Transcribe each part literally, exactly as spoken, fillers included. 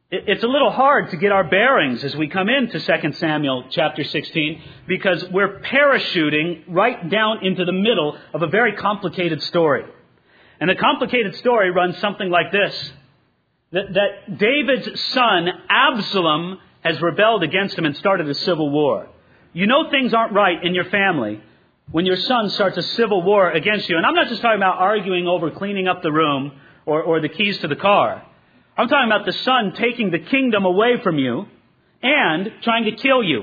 It's a little hard to get our bearings as we come into Second Samuel chapter sixteen because we're parachuting right down into the middle of a very complicated story. And the complicated story runs something like this. That, that David's son, Absalom, has rebelled against him and started a civil war. You know things aren't right in your family when your son starts a civil war against you. And I'm not just talking about arguing over cleaning up the room or, or the keys to the car. I'm talking about the son taking the kingdom away from you and trying to kill you.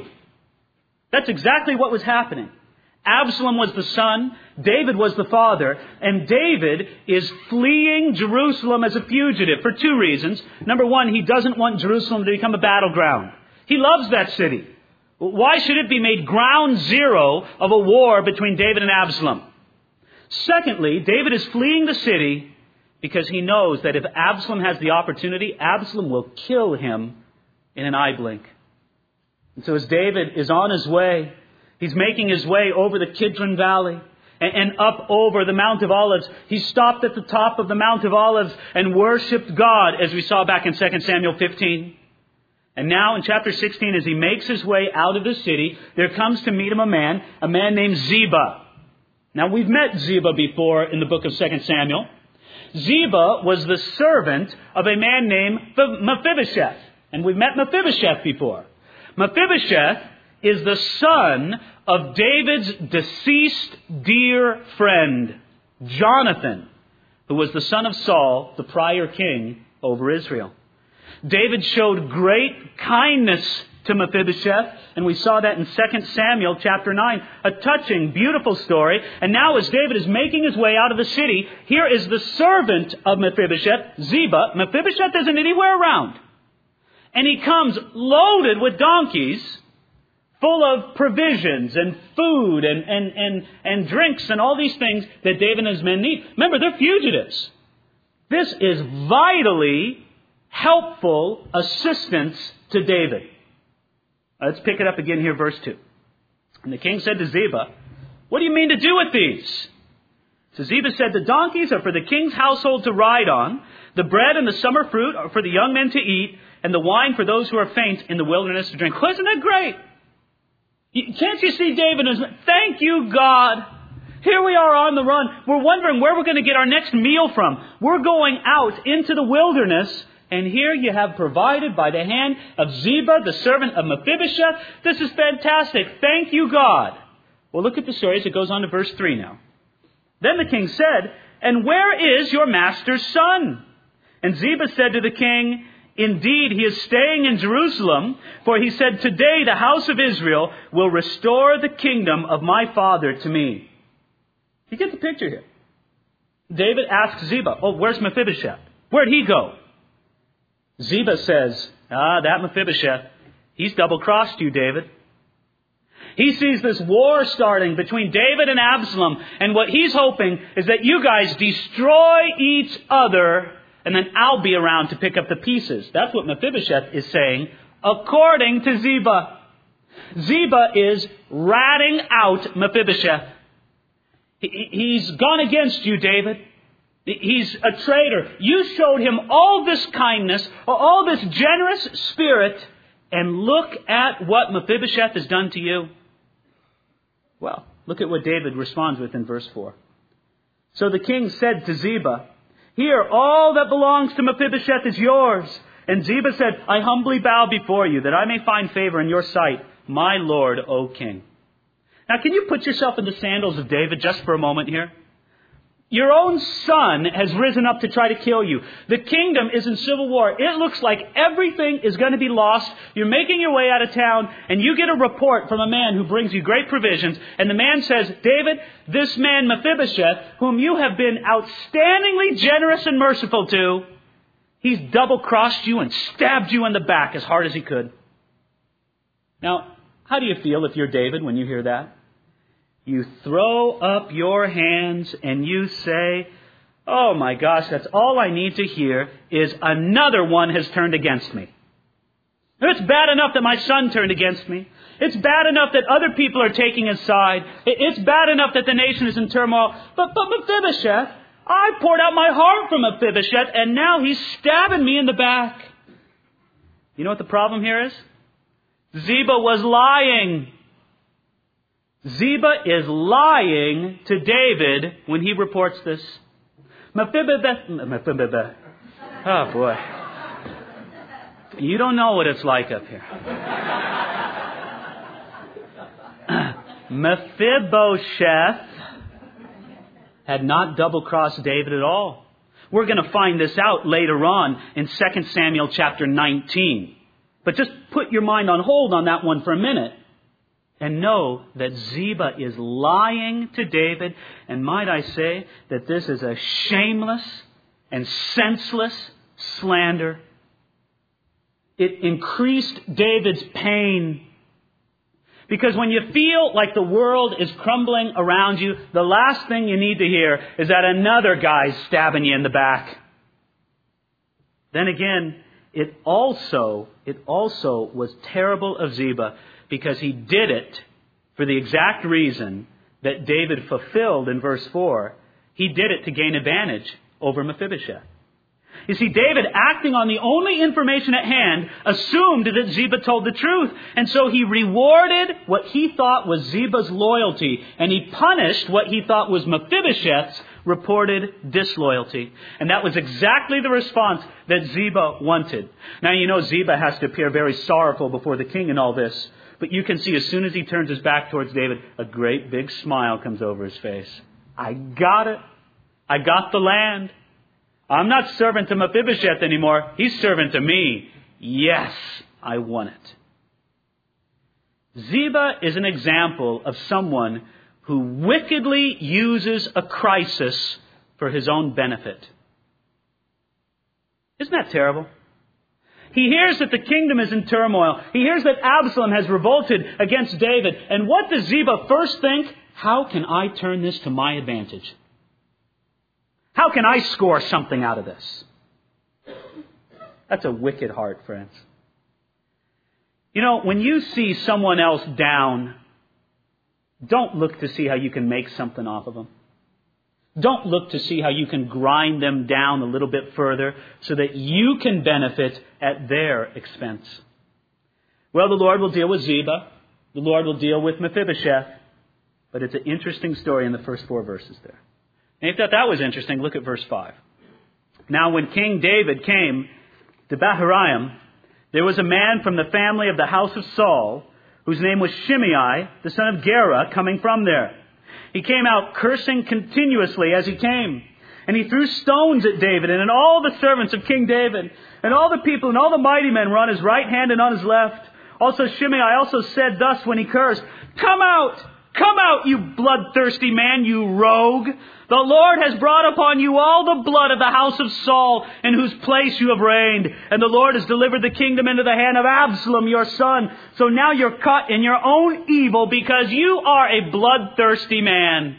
That's exactly what was happening. Absalom was the son, David was the father, and David is fleeing Jerusalem as a fugitive for two reasons. Number one, he doesn't want Jerusalem to become a battleground. He loves that city. Why should it be made ground zero of a war between David and Absalom? Secondly, David is fleeing the city because he knows that if Absalom has the opportunity, Absalom will kill him in an eye blink. And so as David is on his way, he's making his way over the Kidron Valley and, and up over the Mount of Olives. He stopped at the top of the Mount of Olives and worshipped God, as we saw back in Second Samuel fifteen. And now in chapter sixteen, as he makes his way out of the city, there comes to meet him a man, a man named Ziba. Now we've met Ziba before in the book of Second Samuel. Ziba was the servant of a man named Mephibosheth. And we've met Mephibosheth before. Mephibosheth is the son of David's deceased dear friend, Jonathan, who was the son of Saul, the prior king over Israel. David showed great kindness to Mephibosheth, and we saw that in Second Samuel chapter nine, a touching, beautiful story. And now as David is making his way out of the city, here is the servant of Mephibosheth, Ziba. Mephibosheth isn't anywhere around. And he comes loaded with donkeys, full of provisions and food and, and, and, and drinks and all these things that David and his men need. Remember, they're fugitives. This is vitally helpful assistance to David. Let's pick it up again here, verse two. And the king said to Ziba, "What do you mean to do with these?" So Ziba said, "The donkeys are for the king's household to ride on. The bread and the summer fruit are for the young men to eat, and the wine for those who are faint in the wilderness to drink." Wasn't that great? Can't you see David? Thank you, God. Here we are on the run. We're wondering where we're going to get our next meal from. We're going out into the wilderness. And here you have provided by the hand of Ziba, the servant of Mephibosheth. This is fantastic. Thank you, God. Well, look at the story as it goes on to verse three now. Then the king said, "And where is your master's son?" And Ziba said to the king, "Indeed, he is staying in Jerusalem, for he said, 'Today the house of Israel will restore the kingdom of my father to me.'" You get the picture here. David asks Ziba, "Oh, where's Mephibosheth? Where'd he go?" Ziba says, "Ah, that Mephibosheth, he's double-crossed you, David. He sees this war starting between David and Absalom, and what he's hoping is that you guys destroy each other, and then I'll be around to pick up the pieces." That's what Mephibosheth is saying, according to Ziba. Ziba is ratting out Mephibosheth. He's gone against you, David. He's a traitor. You showed him all this kindness, all this generous spirit, and look at what Mephibosheth has done to you. Well, look at what David responds with in verse four. So the king said to Ziba, "Here, all that belongs to Mephibosheth is yours." And Ziba said, "I humbly bow before you, that I may find favor in your sight, my lord, O king." Now, can you put yourself in the sandals of David just for a moment here? Your own son has risen up to try to kill you. The kingdom is in civil war. It looks like everything is going to be lost. You're making your way out of town, and you get a report from a man who brings you great provisions. And the man says, "David, this man Mephibosheth, whom you have been outstandingly generous and merciful to, he's double-crossed you and stabbed you in the back as hard as he could." Now, how do you feel if you're David when you hear that? You throw up your hands and you say, "Oh my gosh, that's all I need to hear is another one has turned against me. It's bad enough that my son turned against me. It's bad enough that other people are taking his side. It's bad enough that the nation is in turmoil. But, but Mephibosheth, I poured out my heart for Mephibosheth, and now he's stabbing me in the back." You know what the problem here is? Ziba was lying. Ziba is lying to David when he reports this. Mephibosheth, Mephibosheth. Oh boy. You don't know what it's like up here. Mephibosheth had not double-crossed David at all. We're going to find this out later on in Second Samuel chapter nineteen. But just put your mind on hold on that one for a minute and know that Ziba is lying to David. And might I say that this is a shameless and senseless slander. It increased David's pain. Because when you feel like the world is crumbling around you, the last thing you need to hear is that another guy's stabbing you in the back. Then again, it also, it also was terrible of Ziba because he did it for the exact reason that David fulfilled in verse four. He did it to gain advantage over Mephibosheth. You see, David, acting on the only information at hand, assumed that Ziba told the truth. And so he rewarded what he thought was Ziba's loyalty. And he punished what he thought was Mephibosheth's reported disloyalty. And that was exactly the response that Ziba wanted. Now, you know, Ziba has to appear very sorrowful before the king in all this. But you can see as soon as he turns his back towards David, a great big smile comes over his face. I got it. I got the land. I'm not servant to Mephibosheth anymore. He's servant to me. Yes, I won it. Ziba is an example of someone who wickedly uses a crisis for his own benefit. Isn't that terrible? He hears that the kingdom is in turmoil. He hears that Absalom has revolted against David. And what does Ziba first think? How can I turn this to my advantage? How can I score something out of this? That's a wicked heart, friends. You know, when you see someone else down, don't look to see how you can make something off of them. Don't look to see how you can grind them down a little bit further so that you can benefit at their expense. Well, the Lord will deal with Ziba. The Lord will deal with Mephibosheth. But it's an interesting story in the first four verses there. And if you thought that was interesting, look at verse five. Now, when King David came to Bahurim, there was a man from the family of the house of Saul, whose name was Shimei, the son of Gera, coming from there. He came out cursing continuously as he came. And he threw stones at David and at all the servants of King David. And all the people and all the mighty men were on his right hand and on his left. Also Shimei also said thus when he cursed, "Come out! Come out, you bloodthirsty man, you rogue! The Lord has brought upon you all the blood of the house of Saul, in whose place you have reigned. And the Lord has delivered the kingdom into the hand of Absalom, your son. So now you're caught in your own evil because you are a bloodthirsty man."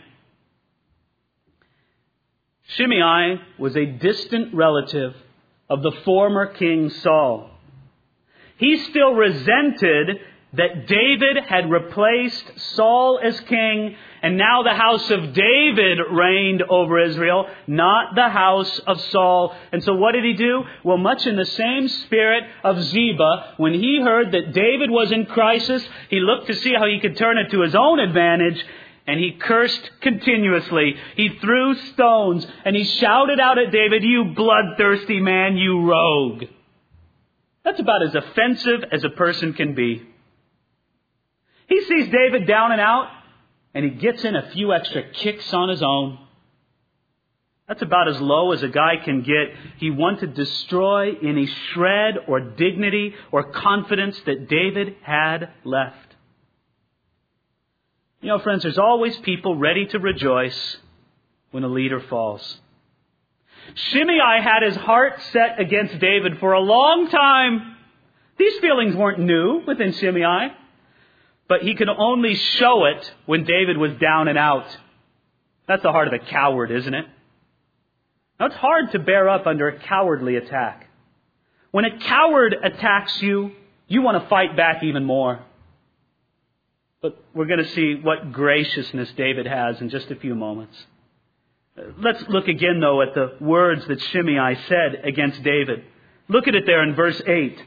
Shimei was a distant relative of the former king Saul. He still resented that David had replaced Saul as king, and now the house of David reigned over Israel, not the house of Saul. And so what did he do? Well, much in the same spirit of Ziba, when he heard that David was in crisis, he looked to see how he could turn it to his own advantage, and he cursed continuously. He threw stones, and he shouted out at David, "You bloodthirsty man, you rogue." That's about as offensive as a person can be. He sees David down and out, and he gets in a few extra kicks on his own. That's about as low as a guy can get. He wanted to destroy any shred or dignity or confidence that David had left. You know, friends, there's always people ready to rejoice when a leader falls. Shimei had his heart set against David for a long time. These feelings weren't new within Shimei. But he could only show it when David was down and out. That's the heart of a coward, isn't it? Now, it's hard to bear up under a cowardly attack. When a coward attacks you, you want to fight back even more. But we're going to see what graciousness David has in just a few moments. Let's look again, though, at the words that Shimei said against David. Look at it there in verse eight.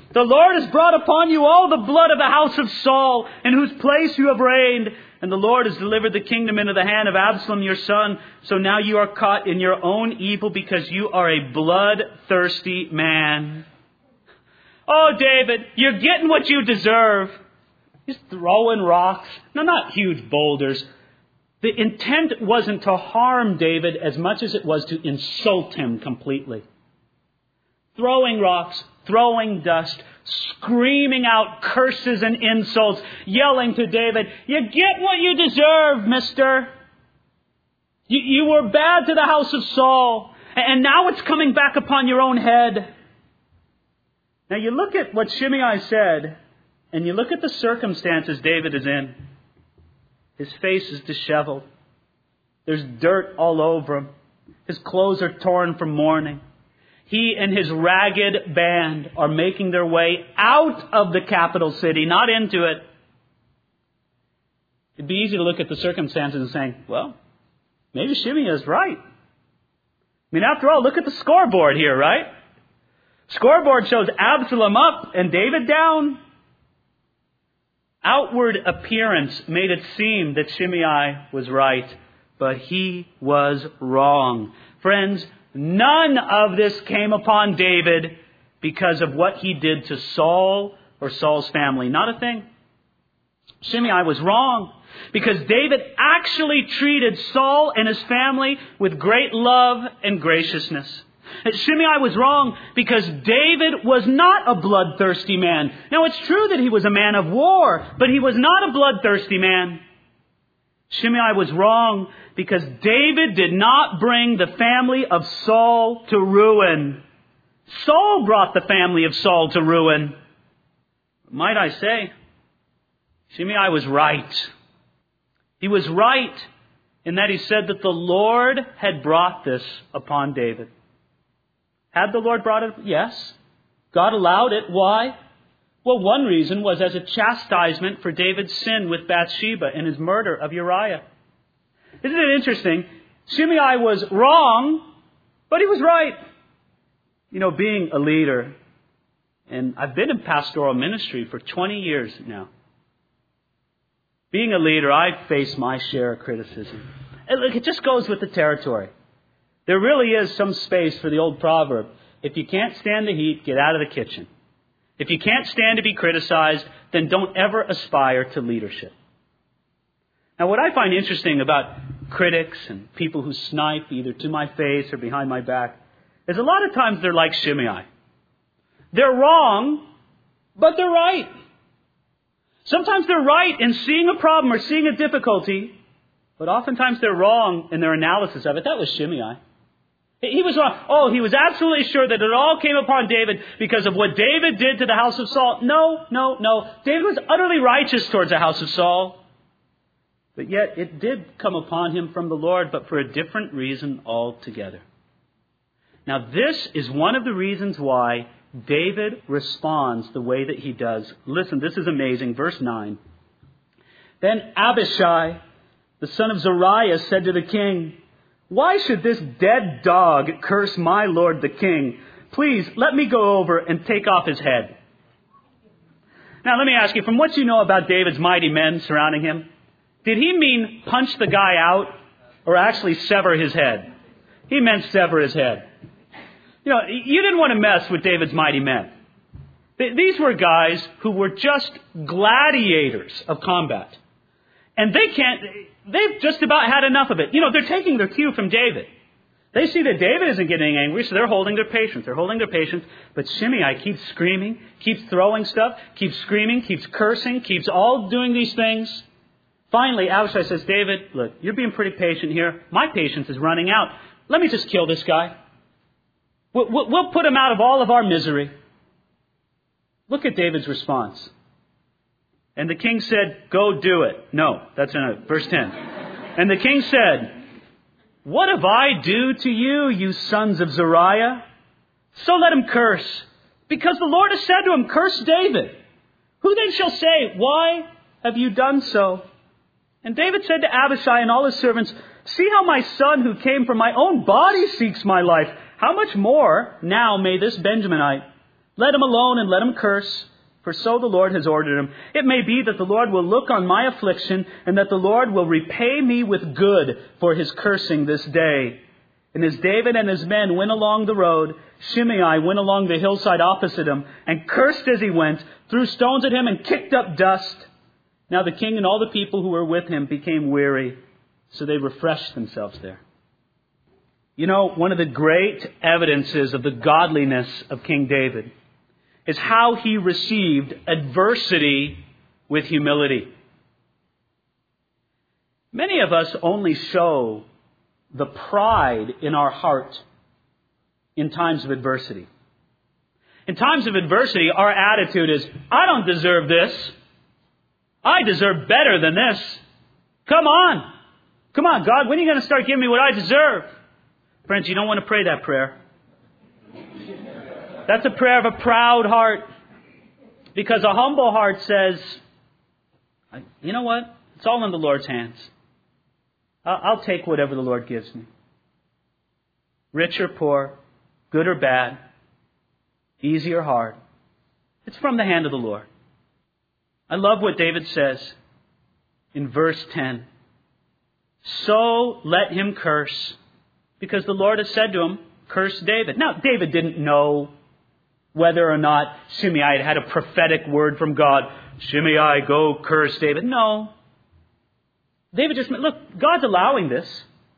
The Lord has brought upon you all the blood of the house of Saul, in whose place you have reigned. And the Lord has delivered the kingdom into the hand of Absalom your son. So now you are caught in your own evil because you are a bloodthirsty man. Oh, David, you're getting what you deserve. He's throwing rocks. No, not huge boulders. The intent wasn't to harm David as much as it was to insult him completely. Throwing rocks, throwing dust, screaming out curses and insults, yelling to David, you get what you deserve, mister. You, you were bad to the house of Saul, and now it's coming back upon your own head. Now you look at what Shimei said, and you look at the circumstances David is in. His face is disheveled. There's dirt all over him. His clothes are torn from mourning. He and his ragged band are making their way out of the capital city, not into it. It'd be easy to look at the circumstances and say, well, maybe Shimei is right. I mean, after all, look at the scoreboard here, right? Scoreboard shows Absalom up and David down. Outward appearance made it seem that Shimei was right, but he was wrong. Friends, none of this came upon David because of what he did to Saul or Saul's family. Not a thing. Shimei was wrong because David actually treated Saul and his family with great love and graciousness. Shimei was wrong because David was not a bloodthirsty man. Now, it's true that he was a man of war, but he was not a bloodthirsty man. Shimei was wrong because David did not bring the family of Saul to ruin. Saul brought the family of Saul to ruin. Might I say, Shimei was right. He was right in that he said that the Lord had brought this upon David. Had the Lord brought it? Yes. God allowed it. Why? Well, one reason was as a chastisement for David's sin with Bathsheba and his murder of Uriah. Isn't it interesting? Shimei was wrong, but he was right. You know, being a leader, and I've been in pastoral ministry for twenty years now. Being a leader, I face my share of criticism. And look, it just goes with the territory. There really is some space for the old proverb. If you can't stand the heat, get out of the kitchen. If you can't stand to be criticized, then don't ever aspire to leadership. Now, what I find interesting about critics and people who snipe either to my face or behind my back is a lot of times they're like Shimei. They're wrong, but they're right. Sometimes they're right in seeing a problem or seeing a difficulty, but oftentimes they're wrong in their analysis of it. That was Shimei. He was wrong. Oh, he was absolutely sure that it all came upon David because of what David did to the house of Saul. No, no, no. David was utterly righteous towards the house of Saul. But yet it did come upon him from the Lord, but for a different reason altogether. Now this is one of the reasons why David responds the way that he does. Listen, this is amazing. Verse nine. Then Abishai, the son of Zeruiah, said to the king, "Why should this dead dog curse my lord the king? Please, let me go over and take off his head." Now, let me ask you, from what you know about David's mighty men surrounding him, did he mean punch the guy out or actually sever his head? He meant sever his head. You know, you didn't want to mess with David's mighty men. These were guys who were just gladiators of combat. And they can't, they've just about had enough of it. You know, they're taking their cue from David. They see that David isn't getting angry, so they're holding their patience. They're holding their patience. But Shimei keeps screaming, keeps throwing stuff, keeps screaming, keeps cursing, keeps all doing these things. Finally, Abishai says, "David, look, you're being pretty patient here. My patience is running out. Let me just kill this guy. We'll, we'll put him out of all of our misery." Look at David's response. And the king said, "Go do it." No, that's in verse ten. And the king said, "What have I do to you, you sons of Zeruiah? So let him curse, because the Lord has said to him, 'Curse David.' Who then shall say, 'Why have you done so?'" And David said to Abishai and all his servants, "See how my son who came from my own body seeks my life. How much more now may this Benjaminite, Let him alone and let him curse, for so the Lord has ordered him. It may be that the Lord will look on my affliction, and that the Lord will repay me with good for his cursing this day. And as David and his men went along the road, Shimei went along the hillside opposite him, and cursed as he went, threw stones at him, and kicked up dust. Now the king and all the people who were with him became weary, so they refreshed themselves there. You know, one of the great evidences of the godliness of King David is how he received adversity with humility. Many of us only show the pride in our heart in times of adversity. In times of adversity, our attitude is, I don't deserve this. I deserve better than this. Come on. Come on, God, when are you going to start giving me what I deserve? Friends, you don't want to pray that prayer. That's a prayer of a proud heart. Because a humble heart says, you know what? It's all in the Lord's hands. I'll take whatever the Lord gives me. Rich or poor, good or bad, easy or hard. It's from the hand of the Lord. I love what David says in verse ten. So let him curse, because the Lord has said to him, curse David. Now, David didn't know whether or not Shimei had had a prophetic word from God. Shimei, go curse David. No. David just, look, God's allowing this.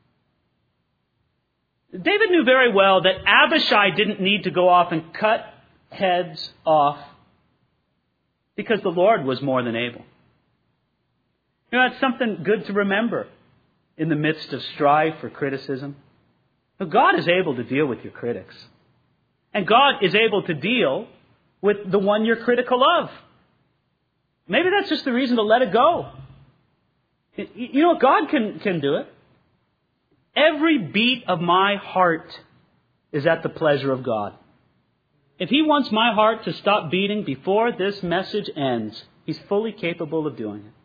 David knew very well that Abishai didn't need to go off and cut heads off because the Lord was more than able. You know, that's something good to remember in the midst of strife or criticism. But God is able to deal with your critics. And God is able to deal with the one you're critical of. Maybe that's just the reason to let it go. You know, God can, can do it. Every beat of my heart is at the pleasure of God. If He wants my heart to stop beating before this message ends, He's fully capable of doing it.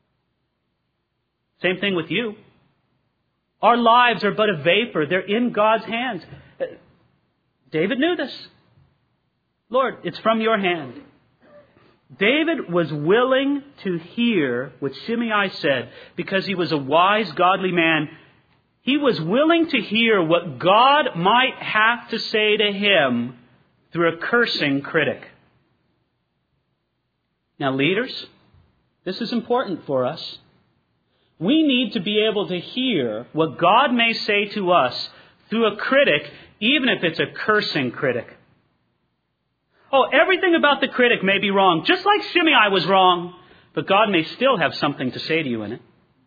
Same thing with you. Our lives are but a vapor. They're in God's hands. David knew this. Lord, it's from your hand. David was willing to hear what Shimei said because he was a wise, godly man. He was willing to hear what God might have to say to him through a cursing critic. Now, leaders, this is important for us. We need to be able to hear what God may say to us through a critic, even if it's a cursing critic. Oh, everything about the critic may be wrong, just like Shimei was wrong, but God may still have something to say to you in it.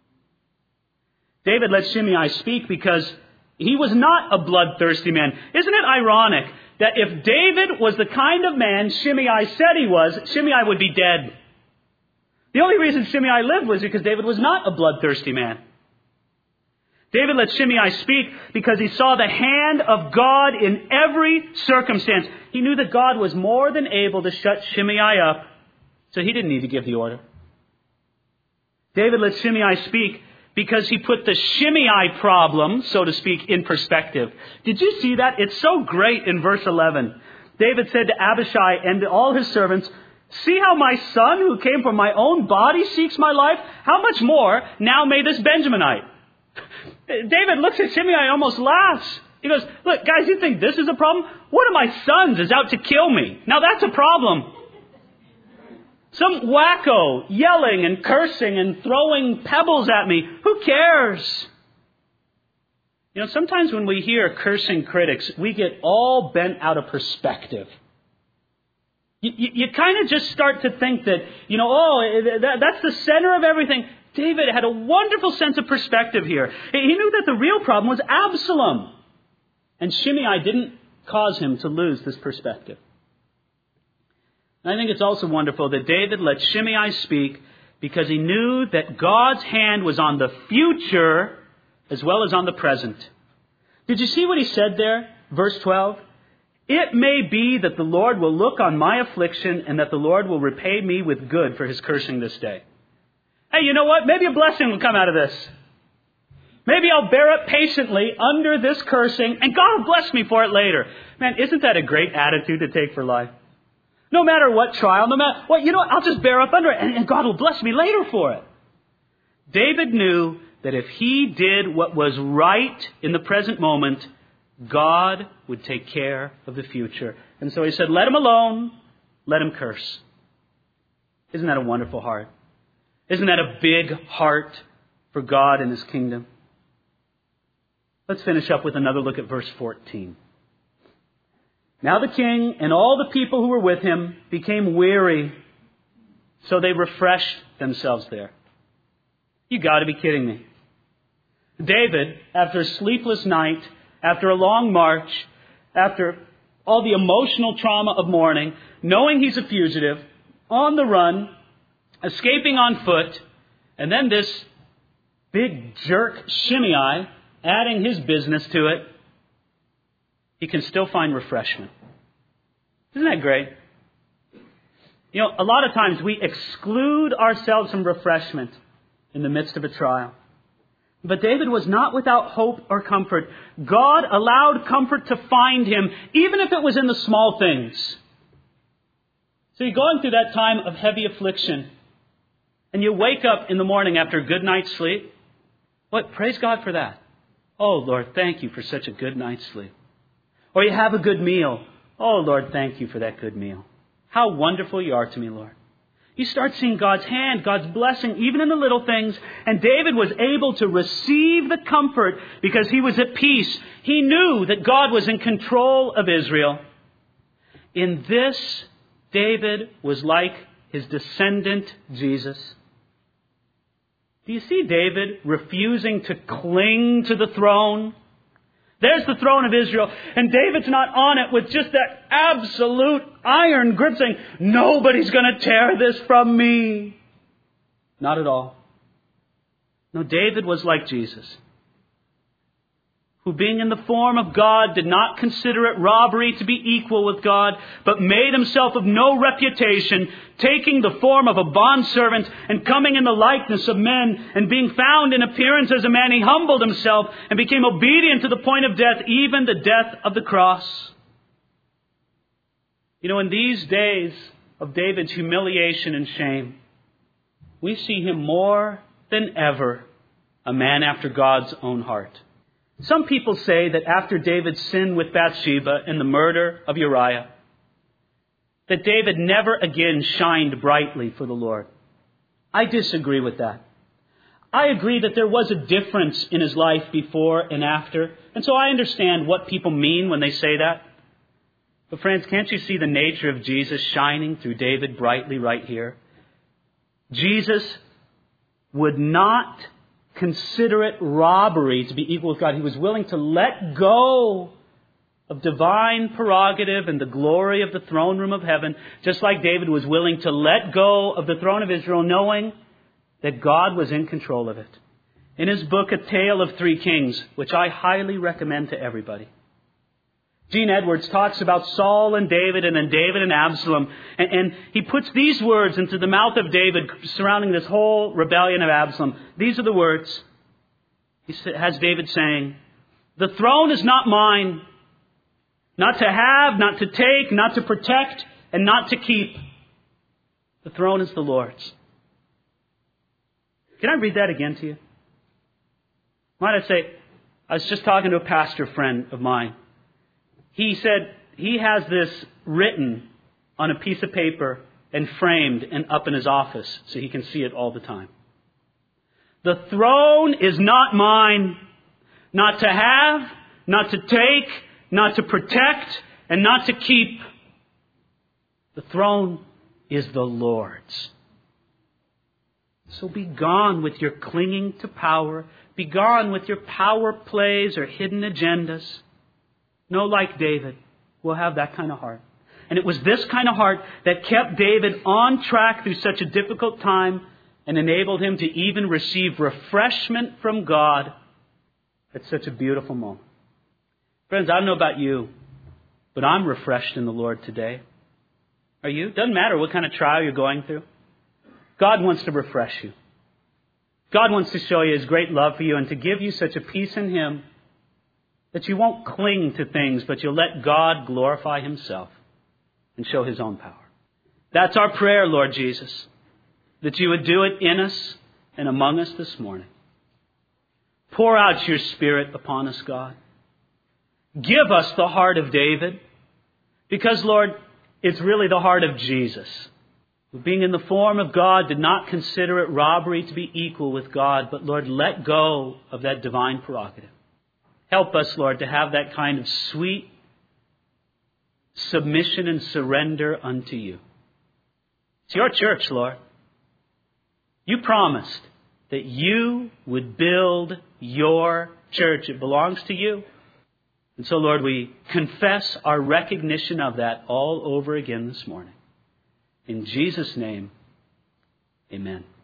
David let Shimei speak because he was not a bloodthirsty man. Isn't it ironic that if David was the kind of man Shimei said he was, Shimei would be dead? The only reason Shimei lived was because David was not a bloodthirsty man. David let Shimei speak because he saw the hand of God in every circumstance. He knew that God was more than able to shut Shimei up, so he didn't need to give the order. David let Shimei speak because he put the Shimei problem, so to speak, in perspective. Did you see that? It's so great in verse eleven. David said to Abishai and to all his servants, see how my son who came from my own body seeks my life? How much more now may this Benjaminite? David looks at Shimei and almost laughs. He goes, look, guys, you think this is a problem? One of my sons is out to kill me. Now that's a problem. Some wacko yelling and cursing and throwing pebbles at me. Who cares? You know, sometimes when we hear cursing critics, we get all bent out of perspective. You, you, you kind of just start to think that, you know, oh, that, that's the center of everything. David had a wonderful sense of perspective here. He knew that the real problem was Absalom. And Shimei didn't cause him to lose this perspective. And I think it's also wonderful that David let Shimei speak because he knew that God's hand was on the future as well as on the present. Did you see what he said there? Verse twelve. It may be that the Lord will look on my affliction and that the Lord will repay me with good for his cursing this day. Hey, you know what? Maybe a blessing will come out of this. Maybe I'll bear it patiently under this cursing and God will bless me for it later. Man, isn't that a great attitude to take for life? No matter what trial, no matter what, you know what, I'll just bear up under it, and, and God will bless me later for it. David knew that if he did what was right in the present moment, God would take care of the future. And so he said, let him alone, let him curse. Isn't that a wonderful heart? Isn't that a big heart for God and His kingdom? Let's finish up with another look at verse fourteen. Now the king and all the people who were with him became weary, so they refreshed themselves there. You got to be kidding me. David, after a sleepless night, after a long march, after all the emotional trauma of mourning, knowing he's a fugitive, on the run, escaping on foot, and then this big jerk Shimei adding his business to it, he can still find refreshment. Isn't that great? You know, a lot of times we exclude ourselves from refreshment in the midst of a trial. But David was not without hope or comfort. God allowed comfort to find him, even if it was in the small things. So you're going through that time of heavy affliction, and you wake up in the morning after a good night's sleep. What? Praise God for that. Oh, Lord, thank you for such a good night's sleep. Or you have a good meal. Oh, Lord, thank you for that good meal. How wonderful you are to me, Lord. You start seeing God's hand, God's blessing, even in the little things. And David was able to receive the comfort because he was at peace. He knew that God was in control of Israel. In this, David was like his descendant, Jesus. Do you see David refusing to cling to the throne? There's the throne of Israel, and David's not on it with just that absolute iron grip saying, nobody's going to tear this from me. Not at all. No, David was like Jesus, who being in the form of God did not consider it robbery to be equal with God, but made himself of no reputation, taking the form of a bondservant and coming in the likeness of men, and being found in appearance as a man, he humbled himself and became obedient to the point of death, even the death of the cross. You know, in these days of David's humiliation and shame, we see him more than ever a man after God's own heart. Some people say that after David's sin with Bathsheba and the murder of Uriah, that David never again shined brightly for the Lord. I disagree with that. I agree that there was a difference in his life before and after, and so I understand what people mean when they say that. But friends, can't you see the nature of Jesus shining through David brightly right here? Jesus would not consider it robbery to be equal with God. He was willing to let go of divine prerogative and the glory of the throne room of heaven, just like David was willing to let go of the throne of Israel, knowing that God was in control of it. In his book, A Tale of Three Kings, which I highly recommend to everybody, Gene Edwards talks about Saul and David and then David and Absalom. And, and he puts these words into the mouth of David surrounding this whole rebellion of Absalom. These are the words. He has David saying, "The throne is not mine, not to have, not to take, not to protect, and not to keep. The throne is the Lord's." Can I read that again to you? Might I say, I was just talking to a pastor friend of mine. He said he has this written on a piece of paper and framed and up in his office so he can see it all the time. The throne is not mine, not to have, not to take, not to protect, and not to keep. The throne is the Lord's. So be gone with your clinging to power. Be gone with your power plays or hidden agendas. No, like David, we'll have that kind of heart. And it was this kind of heart that kept David on track through such a difficult time and enabled him to even receive refreshment from God at such a beautiful moment. Friends, I don't know about you, but I'm refreshed in the Lord today. Are you? Doesn't matter what kind of trial you're going through. God wants to refresh you. God wants to show you His great love for you and to give you such a peace in Him that you won't cling to things, but you'll let God glorify Himself and show His own power. That's our prayer, Lord Jesus, that you would do it in us and among us this morning. Pour out your Spirit upon us, God. Give us the heart of David, because, Lord, it's really the heart of Jesus, who, being in the form of God, did not consider it robbery to be equal with God, but, Lord, let go of that divine prerogative. Help us, Lord, to have that kind of sweet submission and surrender unto you. It's your church, Lord. You promised that you would build your church. It belongs to you. And so, Lord, we confess our recognition of that all over again this morning. In Jesus' name, amen.